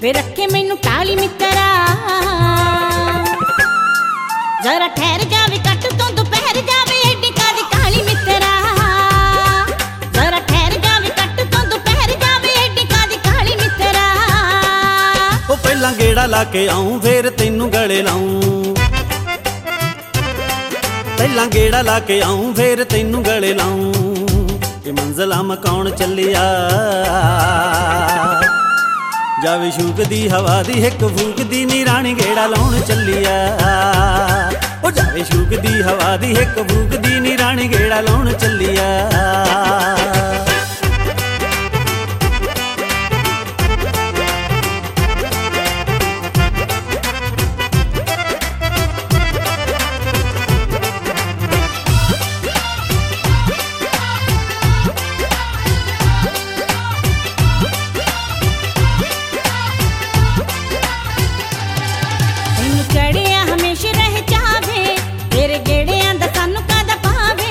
वे रखे मैनू टाली मित्रा। जरा ठहर जावे कट तो दोपहर जावे एडी कादी काली मित्रा। जरा ठहर जावे कट तो दोपहर जावे एडी कादी काली मित्रा। ओ पहला गेड़ा ला के आऊं फिर तैनू गले लाऊं। पहला गेड़ा ला के आऊं फिर तैनू गले लाऊं। ये मंजिला मकाउण चलिया जावे शूक दी हवा दी हिक फूक दी नी राणी गेड़ा लाउण चलिया। ओ जावे शूक दी हवा दी हिक फूक दी नी राणी गेड़ा लाउण चलिया। चढ़िया हमेशा रह जावे तेरे गेड़ियां दा सानू कादा पावे।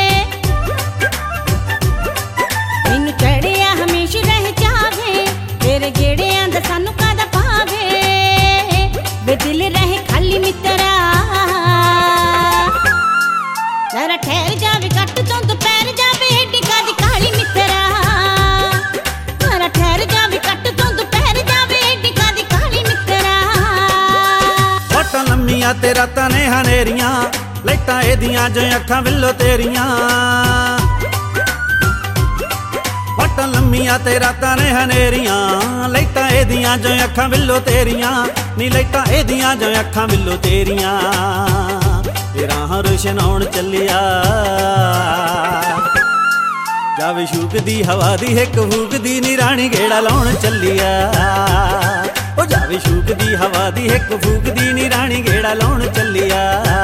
मैनू चढ़िया हमेशा रह जावे तेरे गेड़ियां दा सानू कादा पावे। वे दिल रहे खाली मित्रा। जरा ठहर जावे कट तो दोपहर जावे एडी कादी काली मित्रा। जरा ठहर जावे कट तो दोपहर जावे एडी कादी काली मित्रा। वटां लम्मियां ते रातां ने हनेरियां लाइटां एदियां जो अखां विल्लो तेरियां। वटां लम्मियां ते रातां ने हनेरियां लाइटां एदियां जो अखां विल्लो तेरियां। नी लाइटां एदियां जो अखां विल्लो तेरियां। राह रोशनाउण चलिया जावे शूक दी हवा दी हिक फूक दी नी राणी गेड़ा लाउण चलिया। ओ जावे शूक दी हवा दी हिक फूक दी नी राणी गेड़ा लाउण चलिया।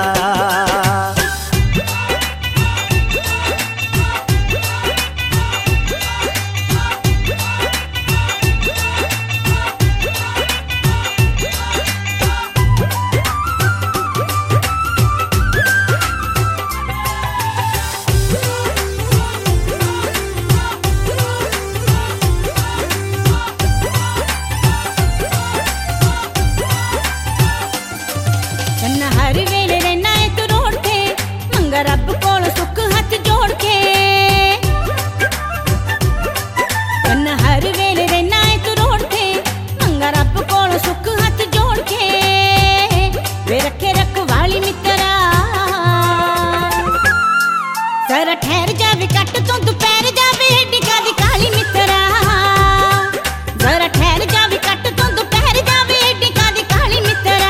हर वेले रहना है तू रोड़ के मंगा रब कोल सुख हाथ जोड़ के। हर वेले रहना है तू रोड़ के मंगा रब कोल सुख हाथ जोड़ के। वे रखे रखवाली मित्रा। जरा ठहर जावे कट तो दोपहर जावे एडी कादी काली मित्रा। जरा ठहर जावे कट तो दोपहर जावे एडी कादी काली मित्रा।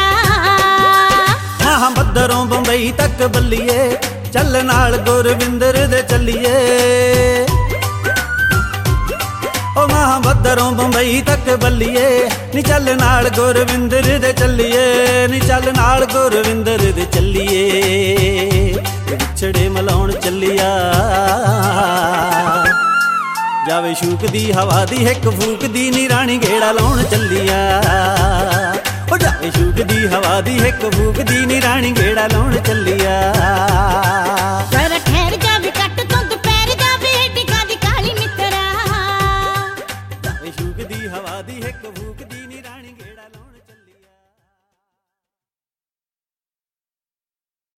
बदरों बंबई तक बल्लिए चल नाल गुरविंदर दे चलिए। ओ महा बदरों बंबई तक बल्लिए नी चल नाल गुरविंदर दे चलिए। नी चल नाल गुरविंदर दे चलिए। विछड़े मलाउण चलिया जावे शूक दी हवा दी हिक फूक दी नी राणी गेड़ा लाउण चलिया। ओ जावे शूक दी हवा दी हिक फूक दी नी राणी गेड़ा लाउण चलिया।